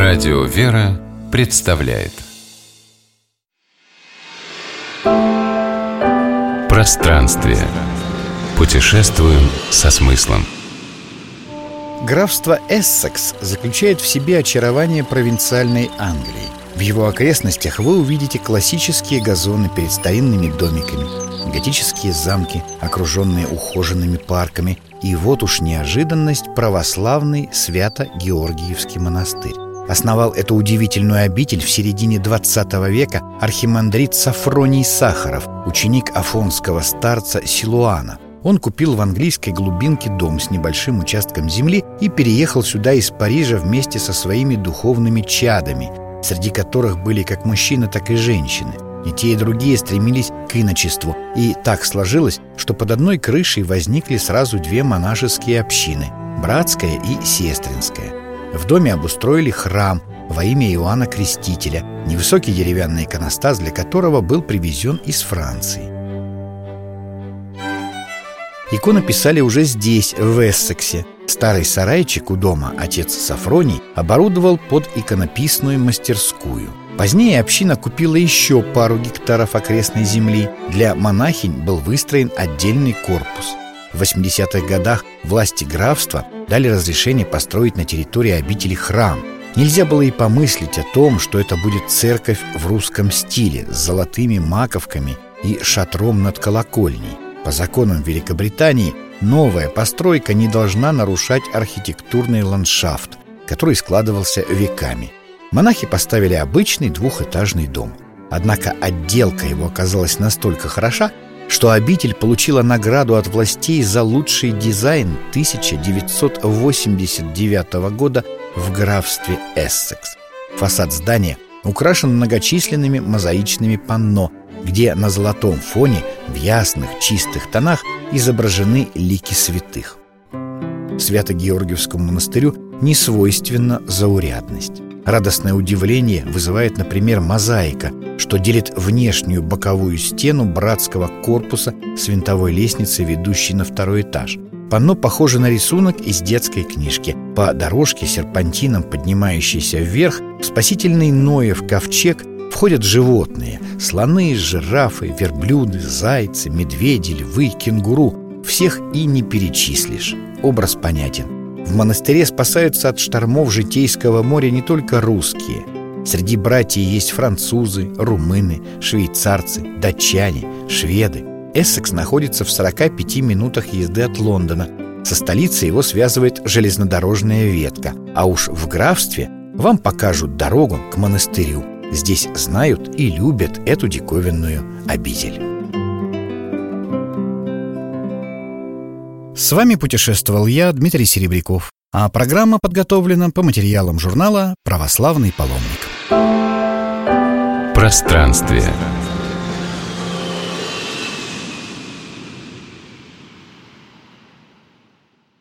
Радио «Вера» представляет Пространствие. Путешествуем со смыслом. Графство Эссекс заключает в себе очарование провинциальной Англии. В его окрестностях вы увидите классические газоны перед старинными домиками, готические замки, окруженные ухоженными парками, и вот уж неожиданность — православный Свято-Георгиевский монастырь. Основал эту удивительную обитель в середине XX века архимандрит Сафроний Сахаров, ученик афонского старца Силуана. Он купил в английской глубинке дом с небольшим участком земли и переехал сюда из Парижа вместе со своими духовными чадами, среди которых были как мужчины, так и женщины. И те, и другие стремились к иночеству, и так сложилось, что под одной крышей возникли сразу две монашеские общины – братская и сестринская. В доме обустроили храм во имя Иоанна Крестителя, невысокий деревянный иконостас для которого был привезен из Франции. Иконы писали уже здесь, в Эссексе. Старый сарайчик у дома отец Сафроний оборудовал под иконописную мастерскую. Позднее община купила еще пару гектаров окрестной земли. Для монахинь был выстроен отдельный корпус. В 80-х годах власти графства дали разрешение построить на территории обители храм. Нельзя было и помыслить о том, что это будет церковь в русском стиле с золотыми маковками и шатром над колокольней. По законам Великобритании новая постройка не должна нарушать архитектурный ландшафт, который складывался веками. Монахи поставили обычный двухэтажный дом. Однако отделка его оказалась настолько хороша, что обитель получила награду от властей за лучший дизайн 1989 года в графстве Эссекс. Фасад здания украшен многочисленными мозаичными панно, где на золотом фоне в ясных, чистых тонах изображены лики святых. Свято-Георгиевскому монастырю не свойственна заурядность. Радостное удивление вызывает, например, мозаика, что делит внешнюю боковую стену братского корпуса с винтовой лестницей, ведущей на второй этаж. Панно похоже на рисунок из детской книжки. По дорожке серпантином, поднимающейся вверх, в спасительный Ноев ковчег входят животные – слоны, жирафы, верблюды, зайцы, медведи, львы, кенгуру. Всех и не перечислишь. Образ понятен. В монастыре спасаются от штормов житейского моря не только русские. Среди братьев есть французы, румыны, швейцарцы, датчане, шведы. Эссекс находится в 45 минутах езды от Лондона. Со столицей его связывает железнодорожная ветка. А уж в графстве вам покажут дорогу к монастырю. Здесь знают и любят эту диковинную обитель. С вами путешествовал я, Дмитрий Серебряков. А программа подготовлена по материалам журнала «Православный паломник». Пространствие.